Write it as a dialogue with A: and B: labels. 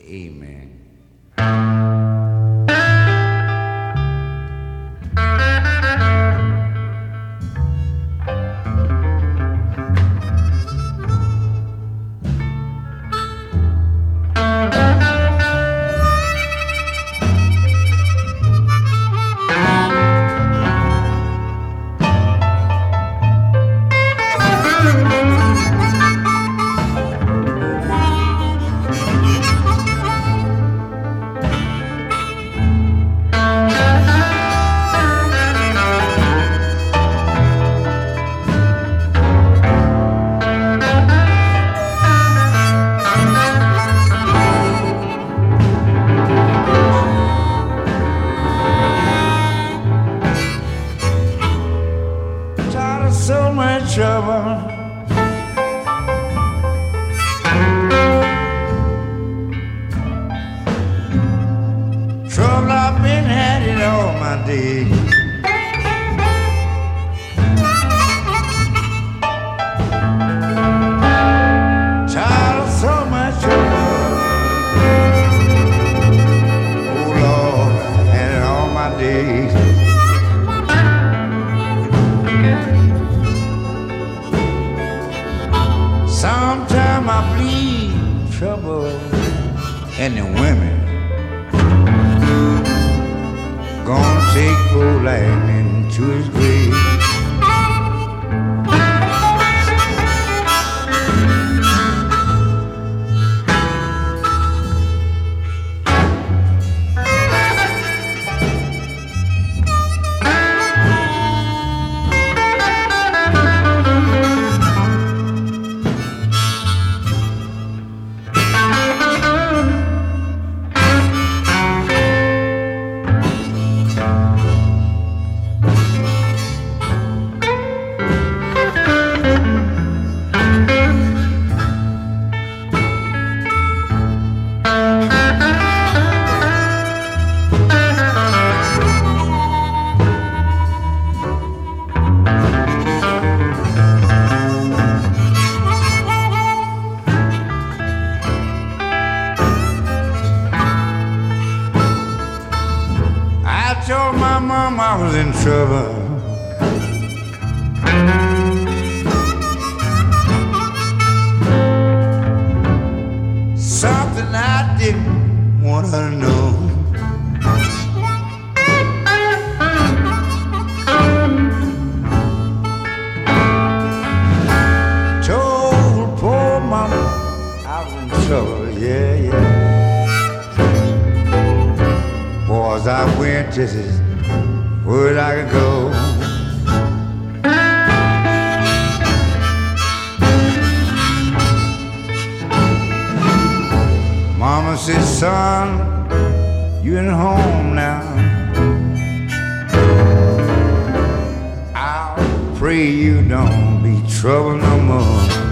A: Amen. So much trouble. Trouble I've been had it all my day. Tired of so much trouble. Oh Lord, I had it all my days. Sometimes I bleed trouble, and the women gonna take poor lightning to his grave. I told my mom I was in trouble. Something I didn't want her to know. Told poor mama I was in trouble, yeah, yeah. Boys, I went just as word I could go. Mama said, son, you in home now. I'll pray you don't be trouble no more.